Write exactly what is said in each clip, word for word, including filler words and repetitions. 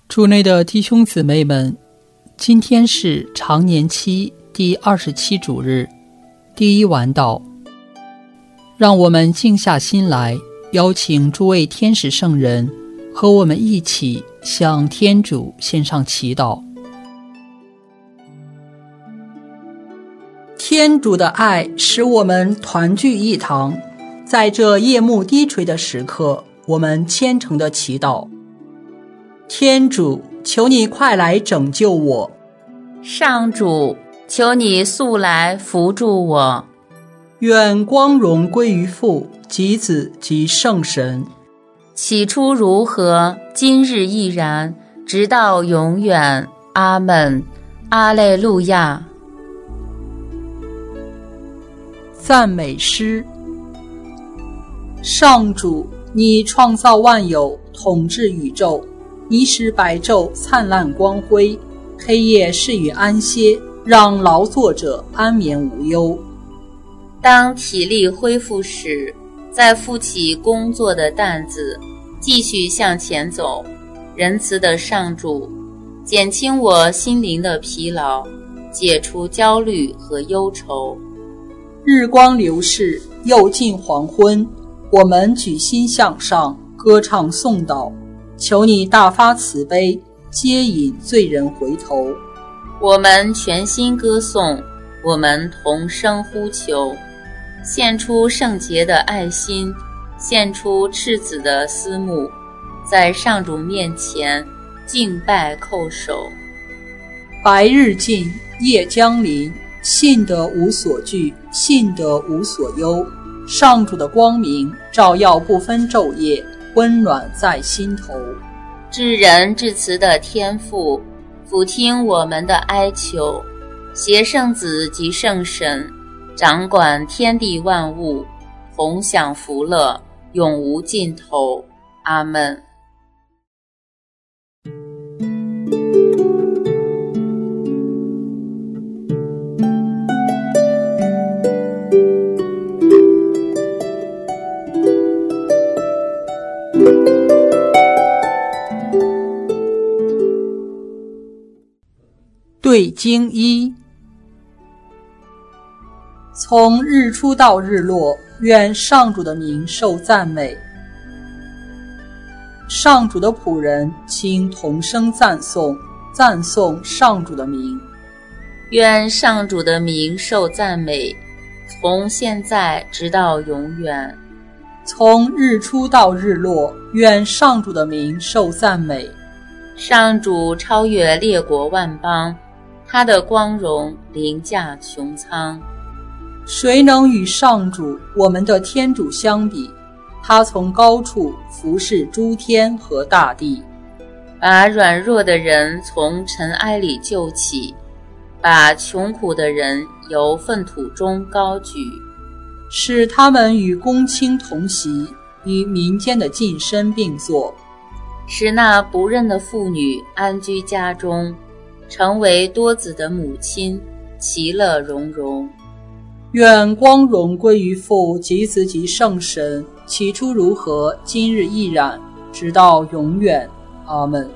主内的弟兄姊妹们，今天是常年期第二十七主日，第一晚祷。让我们静下心来，邀请诸位天使圣人和我们一起向天主献上祈祷。天主的爱使我们团聚一堂，在这夜幕低垂的时刻，我们虔诚的祈祷。天主，求你快来拯救我。 上主，求你速来扶助我。 愿光荣归于父及子及圣神。 起初如何，今日亦然，直到永远。阿们。阿肋路亚。 赞美诗。上主，你创造万有，统治宇宙，你使白昼灿烂光辉，黑夜适于安歇，让劳作者安眠无忧。 当体力恢复时，再负起工作的担子，继续向前走。仁慈的上主，减轻我心灵的疲劳，解除焦虑和忧愁。 日光流逝，又近黄昏，我们举心向上，歌唱颂祷，求你大发慈悲，接引罪人回头。 我们全心歌颂，我们同声呼求，献出圣洁的爱心，献出赤子的思慕，在上主面前敬拜叩首。 白日近，夜将临，信得无所惧，信得无所忧。上主的光明照耀不分昼夜，温暖在心头。 至仁至慈的天父，俯听我们的哀求，携圣子及圣神，掌管天地万物，同享福乐，永无尽头。阿们。 对经一。从日出到日落，愿上主的名受赞美。上主的仆人，请同声赞颂，赞颂上主的名。 愿上主的名受赞美，从现在直到永远。 从日出到日落，愿上主的名受赞美。 上主超越列国万邦，他的光荣凌驾穹苍。 谁能与上主我们的天主相比？他从高处俯视诸天和大地， 把软弱的人从尘埃里救起，把穷苦的人由粪土中高举， 使他们与公卿同席，与民间的近身并坐， 使那不认的妇女安居家中，成为多子的母亲，其乐融融。 愿光荣归于父及子及圣神，起初如何，今日亦然，直到永远。阿们。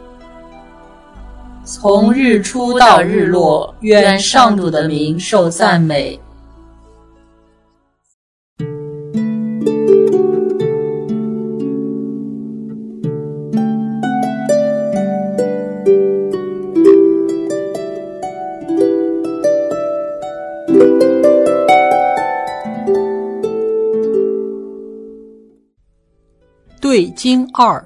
从日出到日落，愿上主的名受赞美。对经二。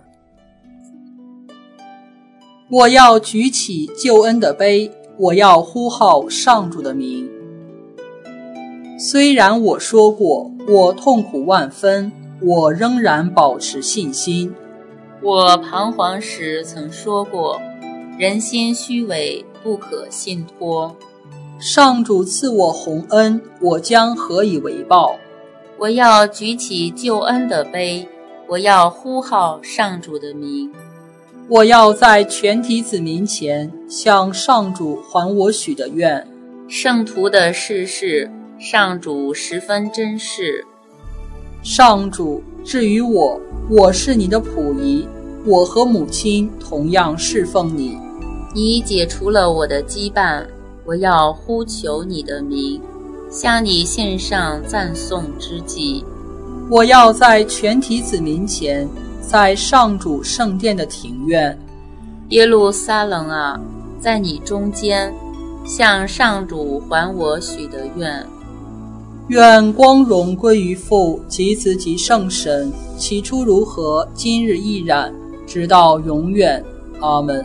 我要举起救恩的杯，我要呼号上主的名。虽然我说过，我痛苦万分，我仍然保持信心。 我彷徨时曾说过，人心虚伪，不可信托。 上主赐我洪恩，我将何以为报？ 我要举起救恩的杯，我要呼号上主的名。 我要在全体子民前向上主还我许的愿。 圣徒的事事，上主十分珍视。 上主，至于我，我是你的仆役， 我和母亲同样侍奉你。 你解除了我的羁绊，我要呼求你的名，向你献上赞颂之祭。 我要在全体子民前，在上主圣殿的庭院。 耶路撒冷啊，在你中间，向上主还我许的愿。 愿光荣归于父及子及圣神，起初如何，今日亦然，直到永远。阿们。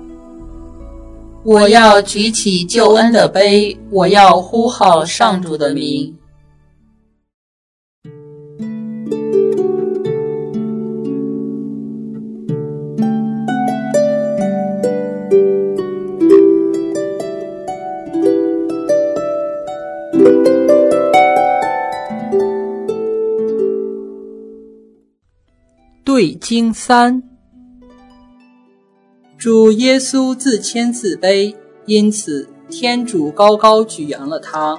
我要举起救恩的杯，我要呼号上主的名。对经三，主耶稣自谦自卑，因此天主高高举扬了他。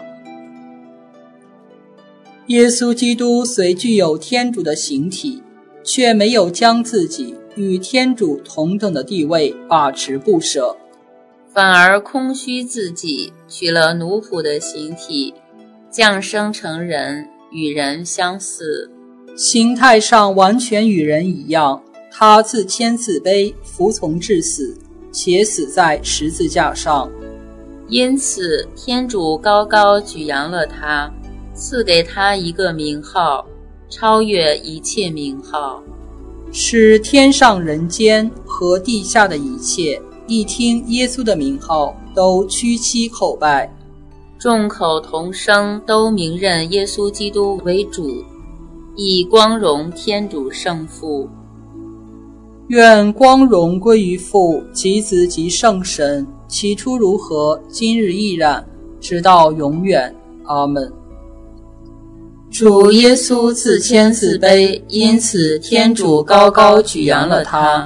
耶稣基督虽具有天主的形体，却没有将自己与天主同等的地位把持不舍， 反而空虚自己，取了奴仆的形体，降生成人，与人相似。 形态上完全与人一样，他自谦自卑，服从至死，且死在十字架上。 因此天主高高举扬了他，赐给他一个名号，超越一切名号， 使天上人间和地下的一切一听耶稣的名号，都屈膝叩拜。 众口同声，都明认耶稣基督为主，以光荣天主圣父。 愿光荣归于父及子及圣神，起初如何，今日亦然，直到永远。阿们。主耶稣自谦自卑，因此天主高高举扬了他。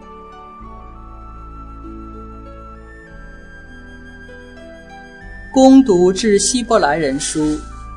恭读致希伯来人书。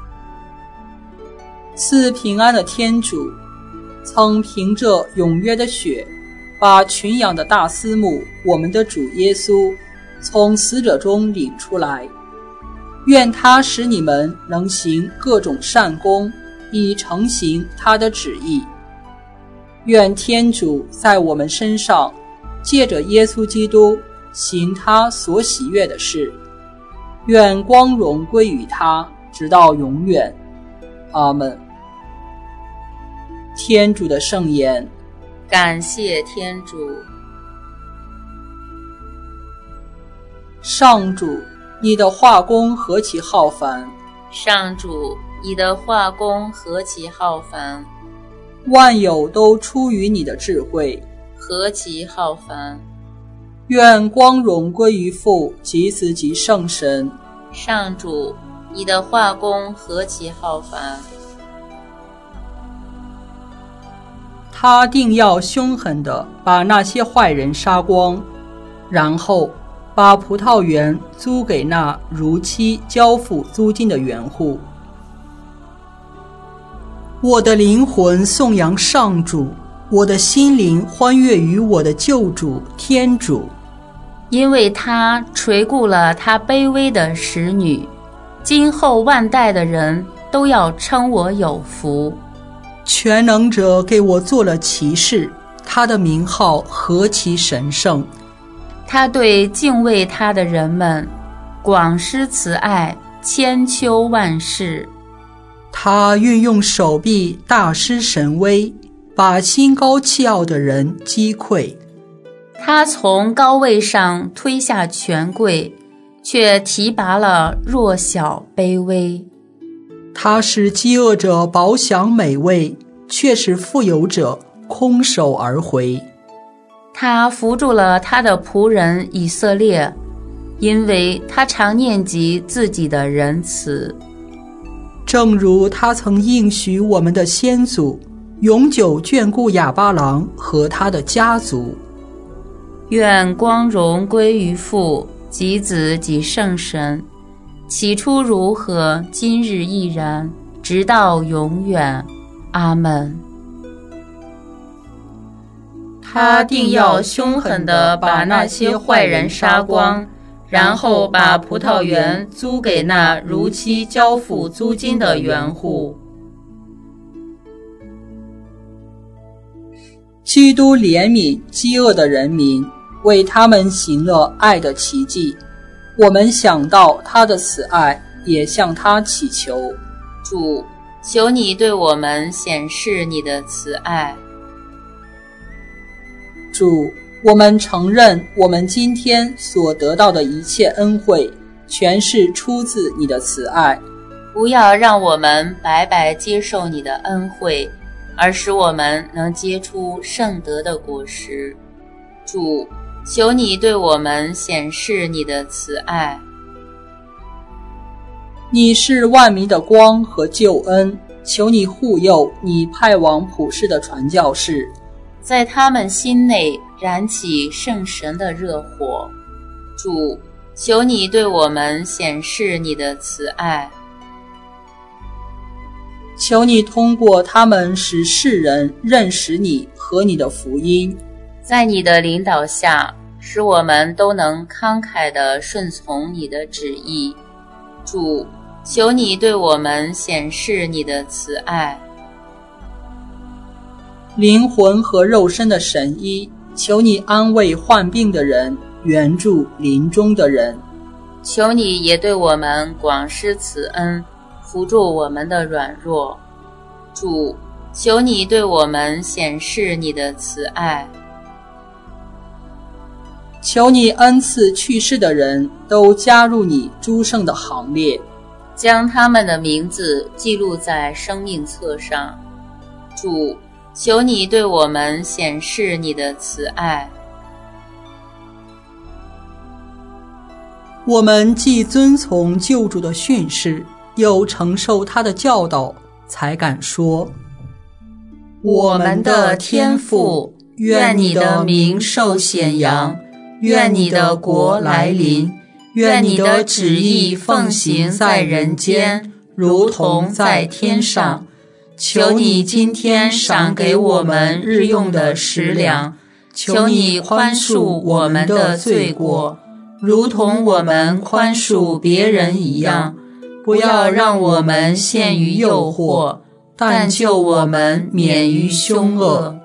赐平安的天主，曾凭着永约的血，把群羊的大司牧我们的主耶稣从死者中领出来。愿他使你们能行各种善功，以承行他的旨意。愿天主在我们身上，借着耶稣基督行他所喜悦的事。愿光荣归于他，直到永远。阿们。天主的圣言。 感谢天主。 上主，你的画工何其浩繁！ 上主，你的画工何其浩繁！ 万有都出于你的智慧， 何其浩繁！ 愿光荣归于父及子及圣神。 上主，你的画工何其浩繁！ 他定要凶狠地把那些坏人杀光，然后把葡萄园租给那如期交付租金的园户。我的灵魂颂扬上主，我的心灵欢悦于我的救主天主， 因为他垂顾了他卑微的使女，今后万代的人都要称我有福。 全能者给我做了骑士，他的名号何其神圣！ 他对敬畏他的人们广施慈爱，千秋万世。 他运用手臂大施神威，把心高气傲的人击溃。 他从高位上推下权贵，却提拔了弱小卑微。 他使饥饿者饱享美味，却使富有者空手而回。 他扶助了他的仆人以色列，因为他常念及自己的仁慈。 正如他曾应许我们的先祖，永久眷顾亚巴郎和他的家族。 愿光荣归于父及子及圣神，起初如何，今日亦然，直到永远。阿们。 他定要凶狠地把那些坏人杀光，然后把葡萄园租给那如期交付租金的园户。 基督怜悯饥饿的人民，为他们行了爱的奇迹。我们想到他的慈爱，也向他祈求。 主，求你对我们显示你的慈爱。 主，我们承认我们今天所得到的一切恩惠，全是出自你的慈爱。 不要让我们白白接受你的恩惠，而使我们能结出圣德的果实。主，求你对我们显示你的慈爱。 你是万民的光和救恩，求你护佑你派往普世的传教士， 在他们心内燃起圣神的热火。主，求你对我们显示你的慈爱。 求你通过他们使世人认识你和你的福音， 在你的领导下，使我们都能慷慨地顺从你的旨意。主，求你对我们显示你的慈爱。 灵魂和肉身的神医，求你安慰患病的人，援助临终的人。 求你也对我们广施慈恩，扶助我们的软弱。主，求你对我们显示你的慈爱。 求你恩赐去世的人都加入你诸圣的行列， 将他们的名字记录在生命册上。主，求你对我们显示你的慈爱。 我们既遵从救主的训示，又承受他的教导，才敢说： 我们的天父，愿你的名受显扬，愿你的国来临，愿你的旨意奉行在人间，如同在天上。求你今天赏给我们日用的食粮，求你宽恕我们的罪过，如同我们宽恕别人一样。不要让我们陷于诱惑，但救我们免于凶恶。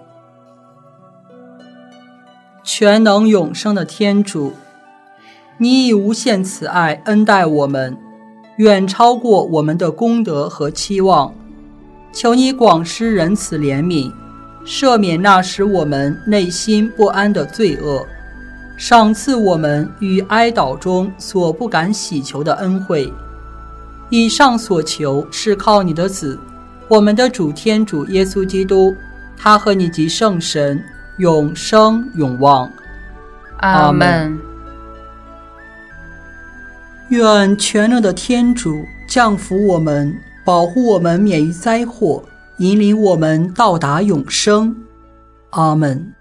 全能永生的天主，你以无限慈爱恩待我们，远超过我们的功德和期望。求你广施仁慈怜悯，赦免那使我们内心不安的罪恶，赏赐我们于哀悼中所不敢祈求的恩惠。以上所求是靠你的子，我们的主天主耶稣基督，他和你及圣神永生永望。 阿们。 愿全能的天主降福我们，保护我们免于灾祸，引领我们到达永生。阿们。